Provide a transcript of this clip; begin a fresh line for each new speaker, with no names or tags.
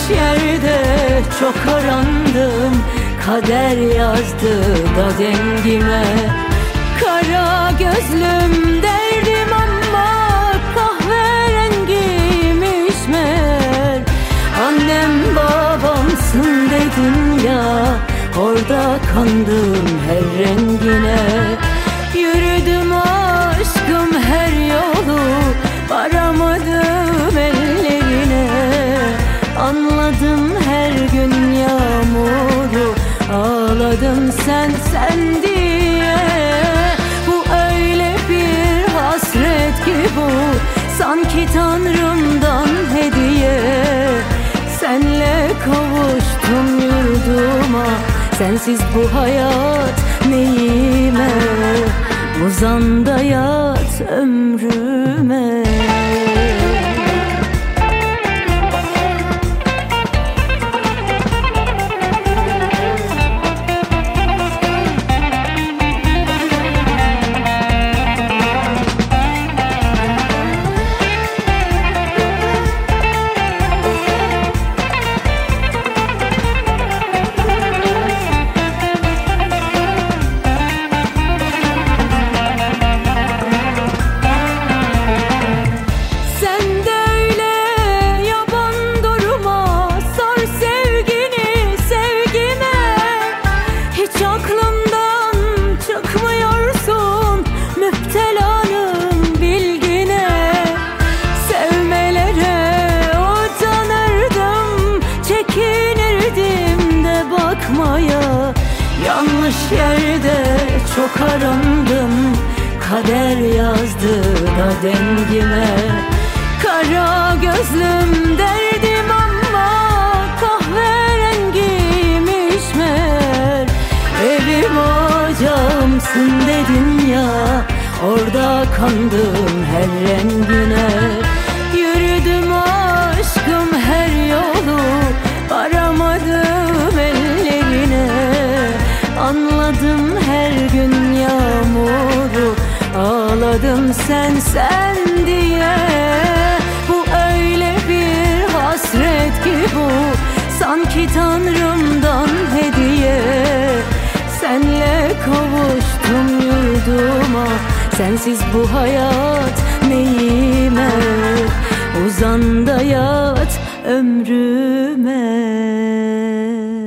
yerde çok arandım, kader yazdı da dengime. Kara gözlüm derdim ama kahverengiymiş meğer. Annem babamsın dedin ya, orada kandım her rengine. Yürüdüm aşkım her yolu, varamadım ellerine. Anladım her gün yağmuru, ağladım sen diye. Bu öyle bir hasret ki bu, sanki Tanrım'dan hediye. Senle kavuştum yurduma, sensiz bu hayat neyime. Uzan da yat ömrüme. Yanlış yerde çok arandım, kader yazdı da dengime. Kara gözlüm derdim ama kahverengiymiş meğer. Evim ocağımsın dedin ya, orada kandım her rengine. Yürüdüm aşkım her yolu, varamadım ellerine. Anladım her gün yağmuru, ağladım sen diye. Bu öyle bir hasret ki bu, sanki Tanrım'dan hediye. Senle kavuştum yurduma, sensiz bu hayat neyime. Uzan da yat ömrüme.